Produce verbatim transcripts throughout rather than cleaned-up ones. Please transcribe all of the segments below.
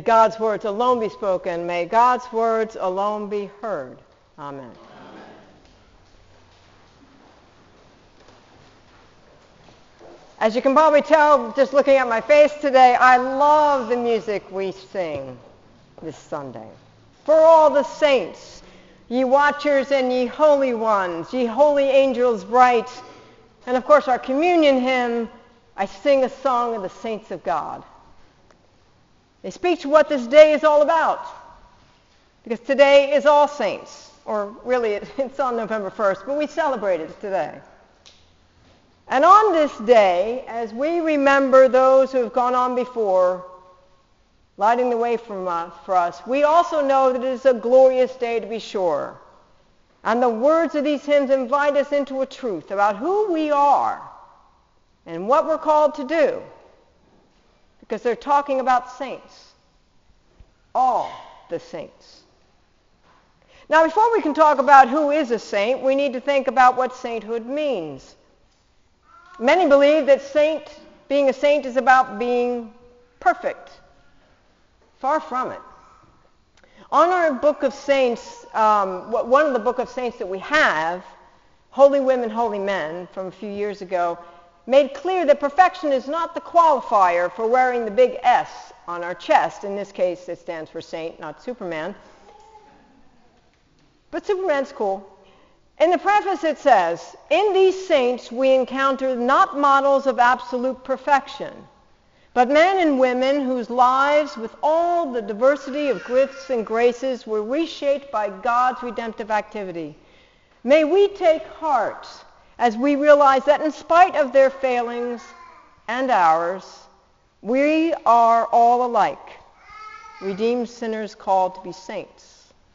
God's words alone be spoken. May God's words alone be heard. Amen. Amen. As you can probably tell, just looking at my face today, I love the music we sing this Sunday. For all the saints, ye watchers and ye holy ones, ye holy angels bright, and of course our communion hymn, I sing a song of the saints of God. They speak to what this day is all about, because today is All Saints, or really it's on November first, but we celebrate it today. And on this day, as we remember those who have gone on before, lighting the way from us, for us, we also know that it is a glorious day to be sure. And the words of these hymns invite us into a truth about who we are and what we're called to do, because they're talking about saints, all the saints. Now, before we can talk about who is a saint, we need to think about what sainthood means. Many believe that saint, being a saint is about being perfect. Far from it. On our Book of Saints, um, one of the Book of Saints that we have, Holy Women, Holy Men, from a few years ago, made clear that perfection is not the qualifier for wearing the big S on our chest. In this case, it stands for saint, not Superman. But Superman's cool. In the preface it says, in these saints we encounter not models of absolute perfection, but men and women whose lives, with all the diversity of gifts and graces, were reshaped by God's redemptive activity. May we take heart as we realize that in spite of their failings and ours, we are all alike, redeemed sinners called to be saints.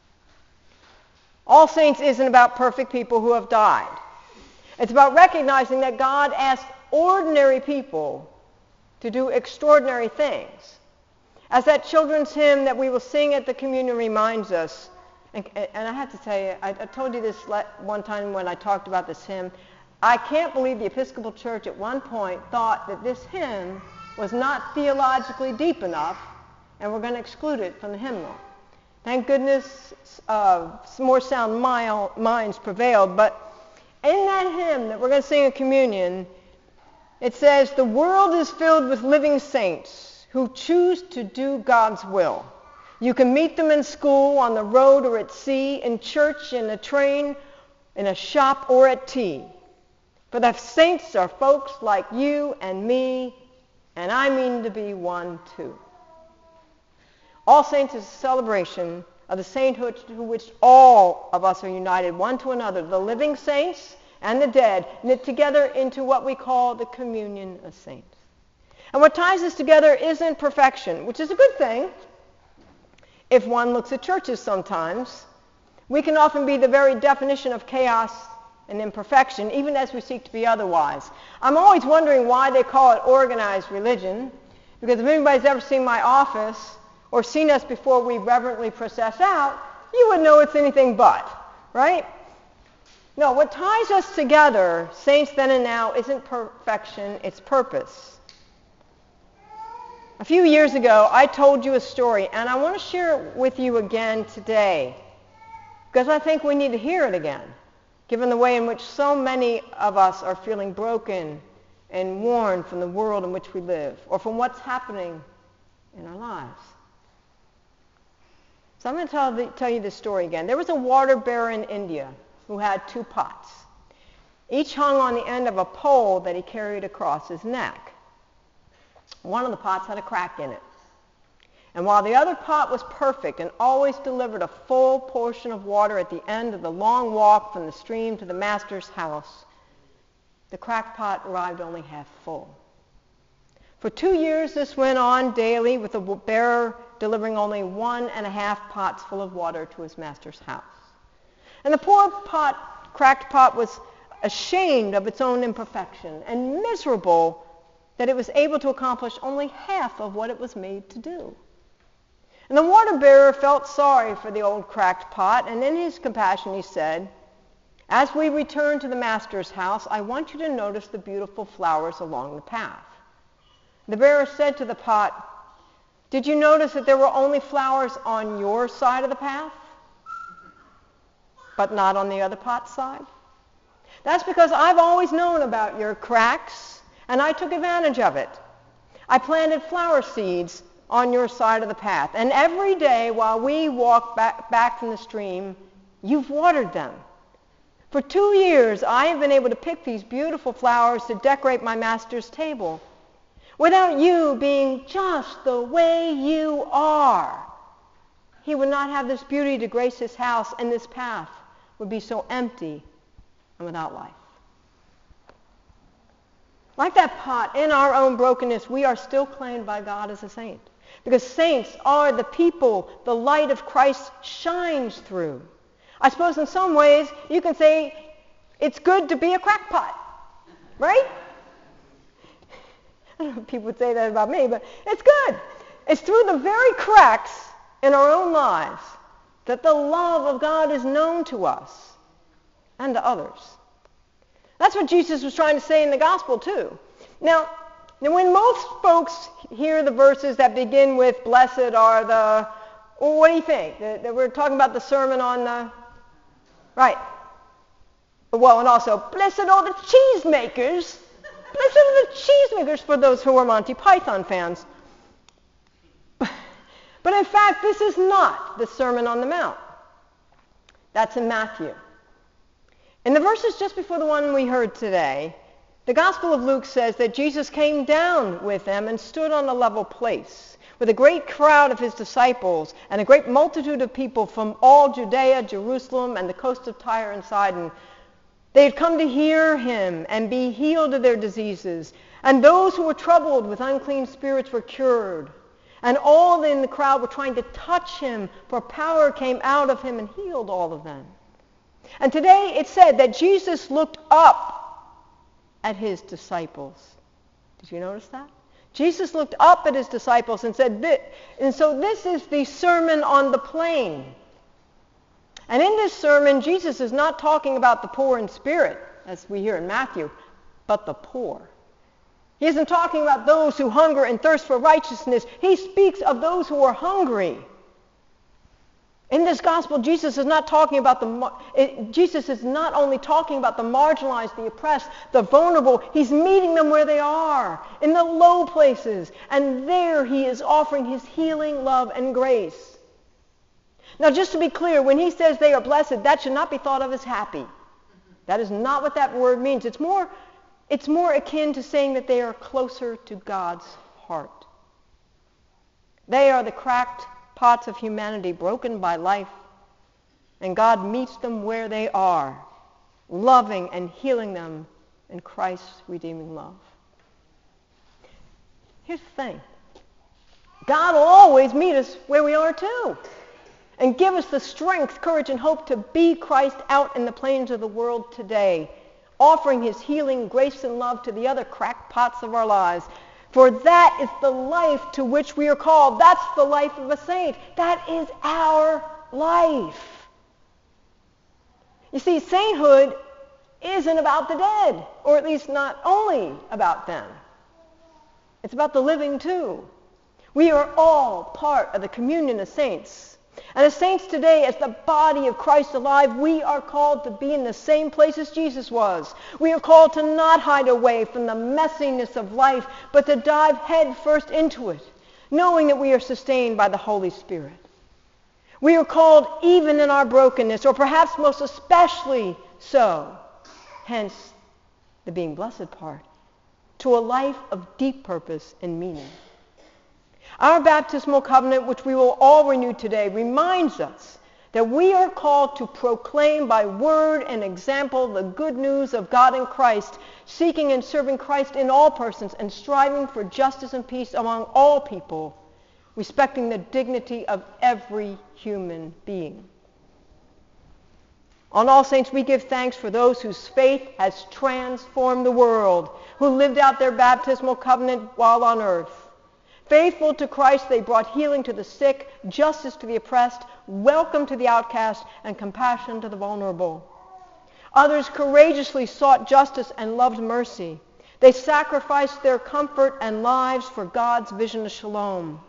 All Saints isn't about perfect people who have died. It's about recognizing that God asked ordinary people to do extraordinary things. As that children's hymn that we will sing at the communion reminds us, and, and I have to tell you, I, I told you this one time when I talked about this hymn, I can't believe the Episcopal Church at one point thought that this hymn was not theologically deep enough, and we're going to exclude it from the hymnal. Thank goodness uh, some more sound minds prevailed, but in that hymn that we're going to sing at communion, it says, the world is filled with living saints who choose to do God's will. You can meet them in school, on the road, or at sea, in church, in a train, in a shop, or at tea. For the saints are folks like you and me, and I mean to be one too. All Saints is a celebration of the sainthood to which all of us are united, one to another, the living saints and the dead, knit together into what we call the communion of saints. And what ties us together isn't perfection, which is a good thing. If one looks at churches sometimes, we can often be the very definition of chaos and imperfection, even as we seek to be otherwise. I'm always wondering why they call it organized religion, because if anybody's ever seen my office or seen us before we reverently process out, you would know it's anything but, right? No, what ties us together, saints then and now, isn't perfection, it's purpose. A few years ago, I told you a story, and I want to share it with you again today, because I think we need to hear it again, given the way in which so many of us are feeling broken and worn from the world in which we live, or from what's happening in our lives. So I'm going to tell, the, tell you this story again. There was a water bearer in India who had two pots. Each hung on the end of a pole that he carried across his neck. One of the pots had a crack in it. And while the other pot was perfect and always delivered a full portion of water at the end of the long walk from the stream to the master's house, the cracked pot arrived only half full. For two years this went on daily, with the bearer delivering only one and a half pots full of water to his master's house. And the poor pot, cracked pot was ashamed of its own imperfection and miserable that it was able to accomplish only half of what it was made to do. And the water bearer felt sorry for the old cracked pot, and in his compassion he said, as we return to the master's house, I want you to notice the beautiful flowers along the path. The bearer said to the pot, Did you notice that there were only flowers on your side of the path, but not on the other pot's side? That's because I've always known about your cracks, and I took advantage of it. I planted flower seeds on your side of the path, and every day while we walk back, back from the stream, you've watered them. For two years, I have been able to pick these beautiful flowers to decorate my master's table. Without you being just the way you are, he would not have this beauty to grace his house, and this path would be so empty and without life. Like that pot, in our own brokenness, we are still claimed by God as a saint. Because saints are the people the light of Christ shines through. I suppose in some ways you can say it's good to be a crackpot, right? I don't know if people would say that about me, but it's good. It's through the very cracks in our own lives that the love of God is known to us and to others. That's what Jesus was trying to say in the gospel too. Now, now when most folks hear the verses that begin with blessed are the, well, what do you think? That, that we're talking about the sermon on the, right. Well, and also, blessed are the cheesemakers. Blessed are the cheesemakers for those who are Monty Python fans. But in fact, this is not the Sermon on the Mount. That's in Matthew. In the verses just before the one we heard today, the Gospel of Luke says that Jesus came down with them and stood on a level place with a great crowd of his disciples and a great multitude of people from all Judea, Jerusalem, and the coast of Tyre and Sidon. They had come to hear him and be healed of their diseases. And those who were troubled with unclean spirits were cured. And all in the crowd were trying to touch him, for power came out of him and healed all of them. And today it said that Jesus looked up at his disciples. Did you notice that? Jesus looked up at his disciples and said, this, and so this is the Sermon on the Plain. And in this sermon, Jesus is not talking about the poor in spirit, as we hear in Matthew, but the poor. He isn't talking about those who hunger and thirst for righteousness. He speaks of those who are hungry. In this gospel, Jesus is not talking about the, it, Jesus is not only talking about the marginalized, the oppressed, the vulnerable. He's meeting them where they are, in the low places. And there he is offering his healing love and grace. Now, just to be clear, when he says they are blessed, that should not be thought of as happy. That is not what that word means. It's more, it's more akin to saying that they are closer to God's heart. They are the cracked pots of humanity broken by life, and God meets them where they are, loving and healing them in Christ's redeeming love. Here's the thing. God will always meet us where we are too, and give us the strength, courage, and hope to be Christ out in the plains of the world today, offering his healing grace and love to the other crackpots of our lives. For that is the life to which we are called. That's the life of a saint. That is our life. You see, sainthood isn't about the dead, or at least not only about them. It's about the living too. We are all part of the communion of saints. And as saints today, as the body of Christ alive, we are called to be in the same place as Jesus was. We are called to not hide away from the messiness of life, but to dive head first into it, knowing that we are sustained by the Holy Spirit. We are called even in our brokenness, or perhaps most especially so, hence the being blessed part, to a life of deep purpose and meaning. Our baptismal covenant, which we will all renew today, reminds us that we are called to proclaim by word and example the good news of God in Christ, seeking and serving Christ in all persons, and striving for justice and peace among all people, respecting the dignity of every human being. On All Saints, we give thanks for those whose faith has transformed the world, who lived out their baptismal covenant while on earth. Faithful to Christ, they brought healing to the sick, justice to the oppressed, welcome to the outcast, and compassion to the vulnerable. Others courageously sought justice and loved mercy. They sacrificed their comfort and lives for God's vision of shalom.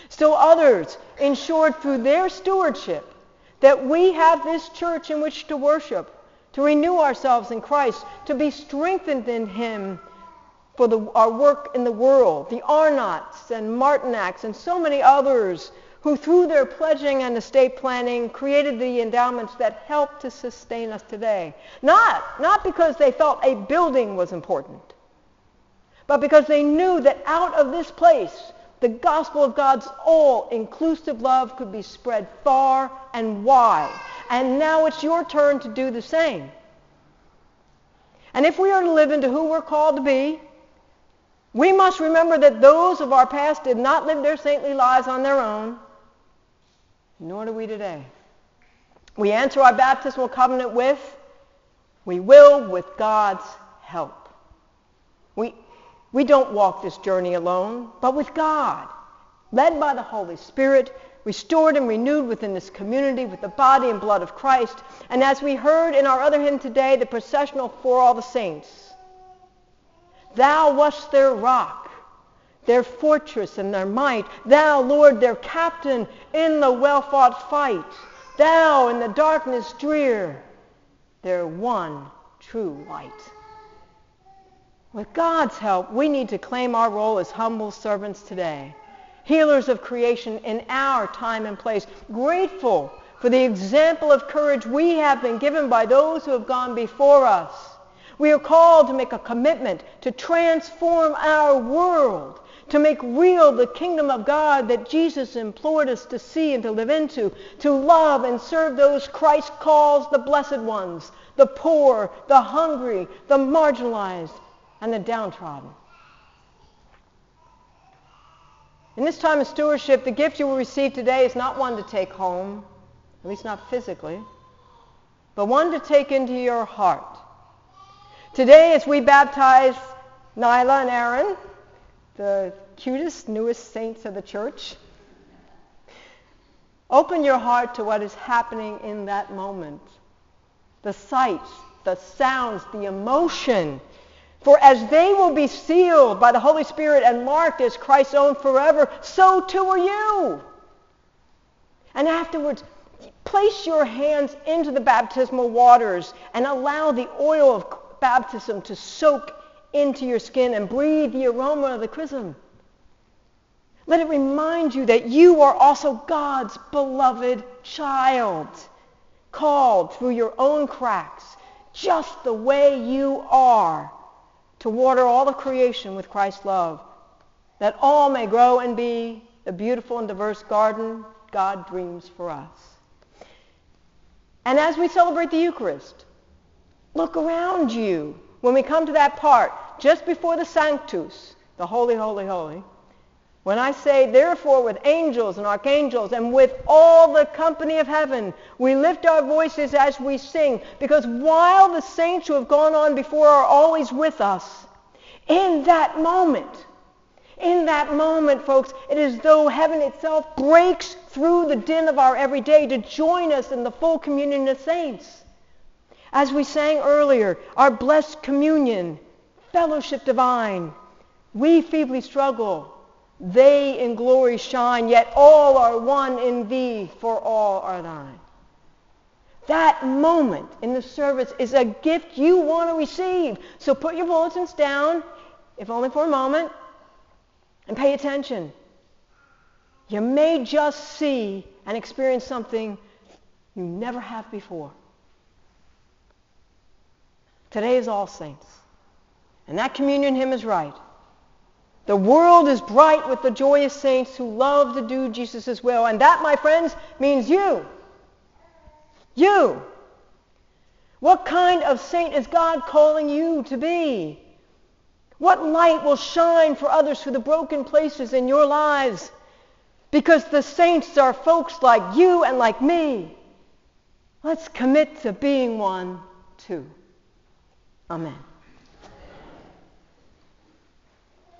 Still others ensured through their stewardship that we have this church in which to worship, to renew ourselves in Christ, to be strengthened in Him for the, our work in the world. The Arnott's and Martinacs and so many others who through their pledging and estate planning created the endowments that help to sustain us today. Not, not because they felt a building was important, but because they knew that out of this place, the gospel of God's all-inclusive love could be spread far and wide. And now it's your turn to do the same. And if we are to live into who we're called to be, we must remember that those of our past did not live their saintly lives on their own, nor do we today. We answer our baptismal covenant with, we will with God's help. We, we don't walk this journey alone, but with God, led by the Holy Spirit, restored and renewed within this community with the body and blood of Christ. And as we heard in our other hymn today, the processional for all the saints, Thou wast their rock, their fortress and their might. Thou, Lord, their captain in the well-fought fight. Thou, in the darkness drear, their one true light. With God's help, we need to claim our role as humble servants today, healers of creation in our time and place, grateful for the example of courage we have been given by those who have gone before us. We are called to make a commitment to transform our world, to make real the kingdom of God that Jesus implored us to see and to live into, to love and serve those Christ calls the blessed ones, the poor, the hungry, the marginalized, and the downtrodden. In this time of stewardship, the gift you will receive today is not one to take home, at least not physically, but one to take into your heart. Today, as we baptize Nyla and Aaron, the cutest, newest saints of the church, open your heart to what is happening in that moment. The sights, the sounds, the emotion. For as they will be sealed by the Holy Spirit and marked as Christ's own forever, so too are you. And afterwards, place your hands into the baptismal waters and allow the oil of baptism to soak into your skin and breathe the aroma of the chrism. Let it remind you that you are also God's beloved child, called through your own cracks, just the way you are, to water all of creation with Christ's love, that all may grow and be the beautiful and diverse garden God dreams for us. And as we celebrate the Eucharist, look around you when we come to that part, just before the Sanctus, the Holy, Holy, Holy. When I say, therefore, with angels and archangels and with all the company of heaven, we lift our voices as we sing, because while the saints who have gone on before are always with us, in that moment, in that moment, folks, it is as though heaven itself breaks through the din of our everyday to join us in the full communion of saints. As we sang earlier, our blessed communion, fellowship divine, we feebly struggle, they in glory shine, yet all are one in thee, for all are thine. That moment in the service is a gift you want to receive. So put your bulletins down, if only for a moment, and pay attention. You may just see and experience something you never have before. Today is All Saints. And that communion hymn is right. The world is bright with the joyous saints who love to do Jesus' will. And that, my friends, means you. You. What kind of saint is God calling you to be? What light will shine for others through the broken places in your lives? Because the saints are folks like you and like me. Let's commit to being one too. Amen.